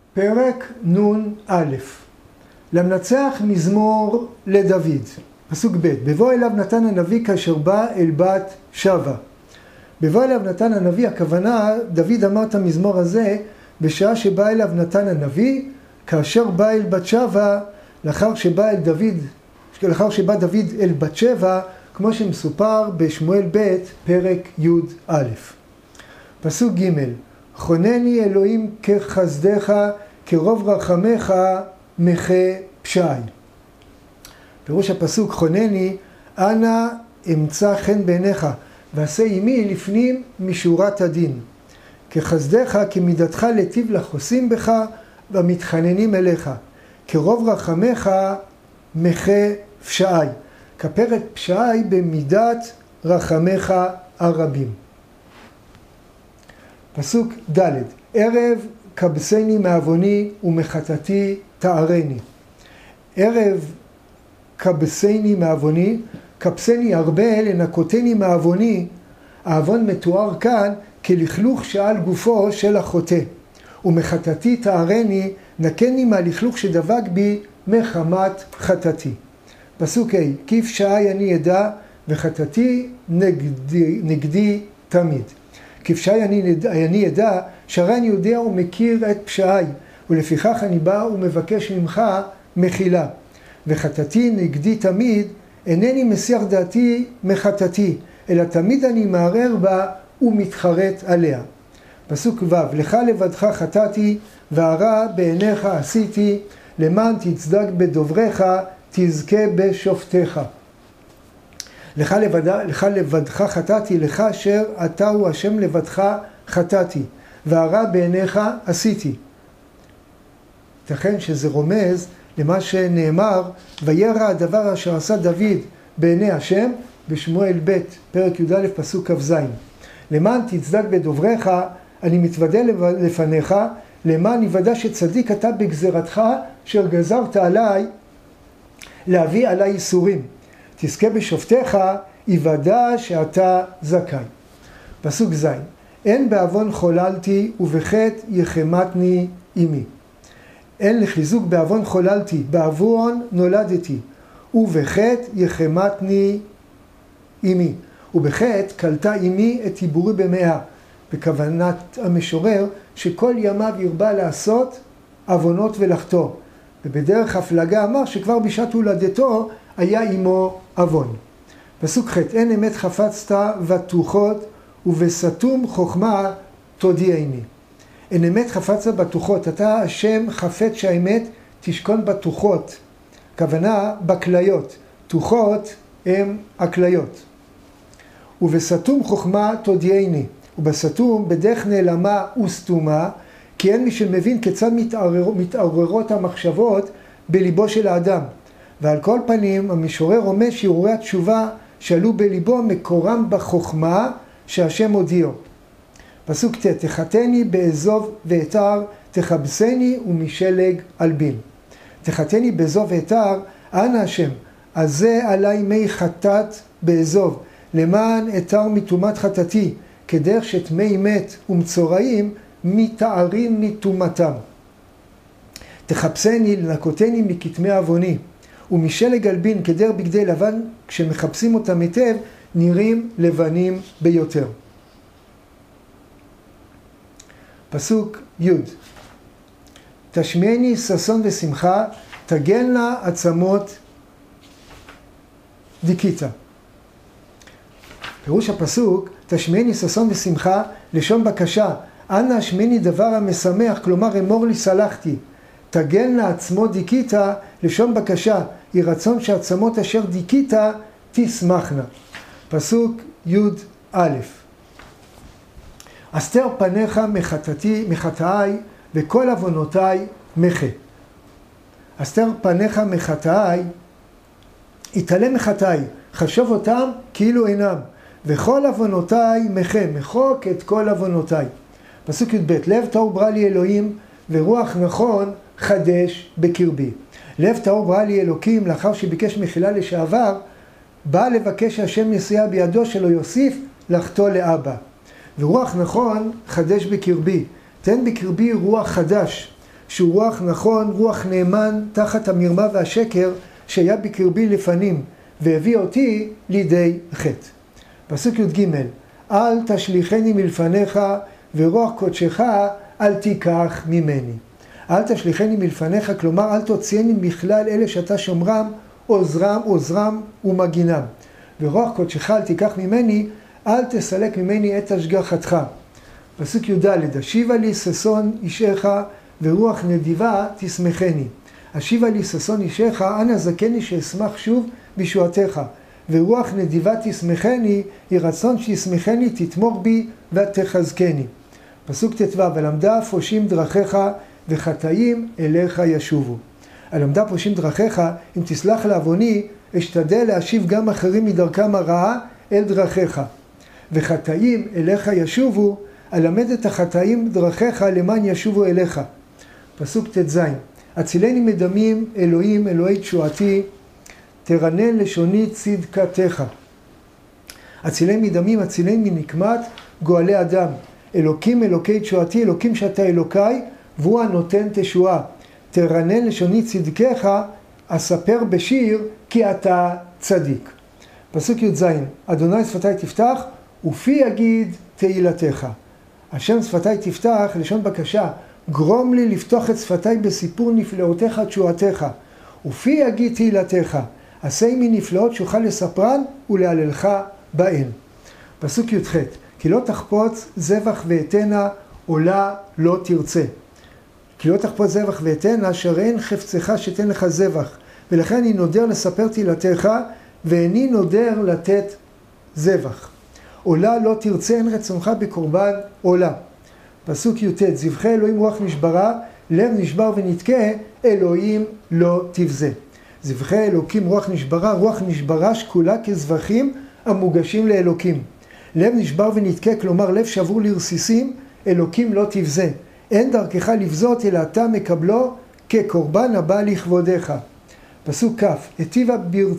פרק נ"א. למנצח מזמור לדוד. פסוק ב'. בבוא אליו נתן הנביא כאשר בא אל בת שבע. בבוא אליו נתן הנביא, הכוונה, דוד אמר את המזמור הזה בשעה שבא אליו נתן הנביא, כאשר בא אל בת שבע, לאחר שבא דוד אל בת שבע, כמו שמסופר בשמואל ב' פרק י"א. פסוק ג'. חונני אלוהים כחסדך, כרוב רחמך מחה פשעי. פירוש הפסוק, חונני, אנא אמצא חן בעיניך, ועשה עמי לפנים משורת הדין. כחסדך, כמידתך לטיב לחוסים בך, והמתחננים אליך. כרוב רחמך מחה פשעי. כפר את פשעי במידת רחמך הרבים. פסוק ד'. ערב כבסני מעווני ומחטאתי תערני. ערב כבסני מעווני, כבסני הרבה, לנקותני מעווני. העוון מתואר כאן כלכלוך שעל גופו של החוטא. ומחטאתי תערני, נקני מהלכלוך שדבק בי מחמת חטאתי. פסוק ה'. כי פשעי אני ידע וחטאתי נגדי תמיד. כי פשעי אני ידע, שהרי אני יודע ומכיר את פשעי, ולפיכך אני בא ומבקש ממך מחילה. וחטאתי נגדי תמיד, אינני מסיח דעתי מחטאתי, אלא תמיד אני מערער בה ומתחרט עליה. פסוק ו'. לך לבדך חטאתי, והרע בעיניך עשיתי, למען תצדק בדוברך, תזכה בשופטיך. לך לבדך חטאתי, לך אשר אתה הוא השם לבדך חטאתי, והרע בעיניך עשיתי. ייתכן שזה רומז למה שנאמר, וירע הדבר אשר עשה דוד בעיני השם, בשמואל ב' פרק י"א פסוק כ"ז. למען תצדק בדוברך, אני מתוודה לפניך, למען יוודע שצדיק אתה בגזרתך, אשר גזרת עליי, להביא עליי איסורים. תזכה בשופטיך, יוודע שאתה זכאי. פסוק ז'. אין בעוון חוללתי, ובחטא יחמתני עמי. אין לחיזוק בעוון חוללתי, בעוון נולדתי, ובחטא יחמתני עמי. ובחטא קלטה עמי את עיבורי במאה. בכוונת המשורר שכל ימיו ירבה לעשות עוונות ולחטוא. ובדרך הפלגה אמר שכבר בשעת הולדתו היה עמו עוון. פסוק ח'. אין אמת חפצת בטוחות, ובסתום חוכמה תודיעני. אין אמת חפצת בטוחות, אתה השם חפץ שהאמת תשכון בטוחות. כוונה בכליות, טוחות הם הכליות. ובסתום חוכמה תודיעני. ובסתום בדרך נעלמה וסתומה, כי אין מי שמבין כיצד מתעוררות המחשבות בליבו של האדם. ועל כל פנים המשורר רומז שהרהורי התשובה שעלו בליבו מקורם בחוכמה שהשם הודיעו. פסוק ט'. תחתני באזוב ואתר, תחבסני ומשלג אלבין. תחתני באזוב ואתר, אנא השם, עזה עלי מי חטאת באזוב, למען אתר מטומאת חטאתי, כדרך שטמאי מת ומצורעים מתארים מטומאתם. תחפשני לנקותני מכתמי עווני, ומשלג אלבין כדרך בגדי לבן, כשמחפשים אותם היטב נראים לבנים ביותר. פסוק י'. תשמיעני ששון ושמחה, תגלנה עצמות דיכיתה. פירוש הפסוק, תשמיעני ששון ושמחה, לשון בקשה, אנא השמיעני דבר המשמח, כלומר אמור לי סלחתי. תגלנה עצמות דיכיתה, לשון בקשה, היא רצון שעצמות אשר דיכיתה תשמחנה. פסוק י"א. אסתר פניך מחטאי וכל עוונותיי מחה. אסתר פניך מחטאי, התעלם מחטאי, חשוב אותם כאילו אינם, וכל עוונותיי מחה, מחוק את כל עוונותיי. פסוק י"ב. לב טהור ברא לי אלוהים, ורוח נכון חדש בקרבי. לב טהור ברא לי אלוקים, לאחר שביקש מחילה לשעבר, בא לבקש השם יסייע בידו שלא יוסיף לחטוא לאבא. ורוח נכון חדש בקרבי. תן בקרבי רוח חדש. שהוא רוח נכון, רוח נאמן, תחת המרמה והשקר שהיה בקרבי לפנים, והביא אותי לידי חטא. פסוק י"ג, אל תשליכני מלפניך, ורוח קודשך אל תיקח ממני. אל תשליכני מלפניך, כלומר אל תוציאני מכלל אלה שאתה שומרם, עוזרם ומגינם. ורוח קודשך אל תיקח ממני, אל תסלק ממני את השגחתך. פסוק י"ד, השיבה לי ששון אישך, ורוח נדיבה תשמחני. השיבה לי ששון אישך, אנא זכני שאשמח שוב בישועתך. ורוח נדיבה תשמחני, היא רצון שישמחני, תתמוך בי ותחזקני. פסוק ט"ו, הלמדה פושים דרכיך, וחטאים אליך ישובו. הלמדה פושים דרכיך, אם תסלח לעווני, אשתדל להשיב גם אחרים מדרכם הרעה אל דרכיך. וחטאים אליך ישובו, אלמד את החטאים דרכיך למען ישובו אליך. פסוק ט"ז, הצילני מדמים אלוהים אלוהי תשועתי, תרנן לשוני צדקתך. הצילני מדמים, הצילני מנקמת גואלי אדם. אלוקים אלוקי תשועתי, אלוקים שאתה אלוקיי, והוא הנותן תשועה. תרנן לשוני צדקך, אספר בשיר כי אתה צדיק. פסוק י"ז, אדוני שפתי תפתח ופי יגיד תהילתך. השם שפתי תפתח, לשון בקשה, גרום לי לפתוח את שפתי בסיפור נפלאותיך תשועתך. ופי יגיד תהילתך, עשה עמי נפלאות שאוכל לספרן ולהללך בהן. פסוק י"ח, כי לא תחפוץ זבח ואתנה, עולה לא תרצה. כי לא תחפוץ זבח ואתנה, שהרי אין חפצך שתן לך זבח. ולכן אני נודר לספר תהילתך, ואיני נודר לתת זבח. עולה לא תרצה, אין רצונך בקורבן עולה. פסוק י"ט, זבחי אלוהים רוח נשברה, לב נשבר ונתקה, אלוהים לא תבזה. זבחי אלוקים רוח נשברה שקולה כזבחים המוגשים לאלוקים. לב נשבר ונתקה, כלומר לב שבור לרסיסים, אלוקים לא תבזה. אין דרכך לבזות, אלא אתה מקבלו כקורבן הבא לכבודך. פסוק כ', היטיבה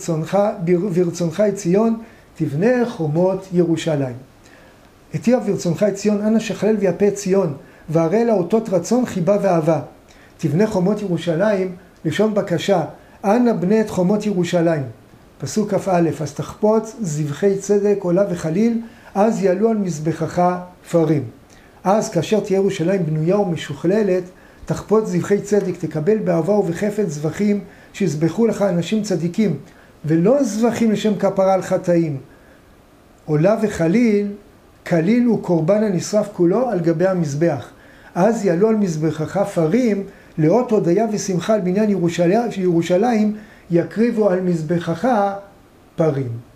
ברצונך את ציון, תבנה חומות ירושלים. היטיבה ברצונך את ציון, אנא שכלל ויפה את ציון, והראה לה אותות רצון, חיבה ואהבה. תבנה חומות ירושלים, לשון בקשה, אנא בנה את חומות ירושלים. פסוק כ"א, אז תחפוץ זבחי צדק עולה וחליל, אז יעלו על מזבחך פרים. אז כאשר תהיה ירושלים בנויה ומשוכללת, תחפוץ זבחי צדק, תקבל באהבה ובחפץ זבחים שיזבחו לך אנשים צדיקים, ולא זבחים לשם כפרה על חטאים. עולה וחליל, כליל הוא קורבן הנשרף כולו על גבי המזבח. אז יעלו על מזבחך פרים, לאות הודיה ושמחה על בניין ירושלים, יקריבו על מזבחך פרים.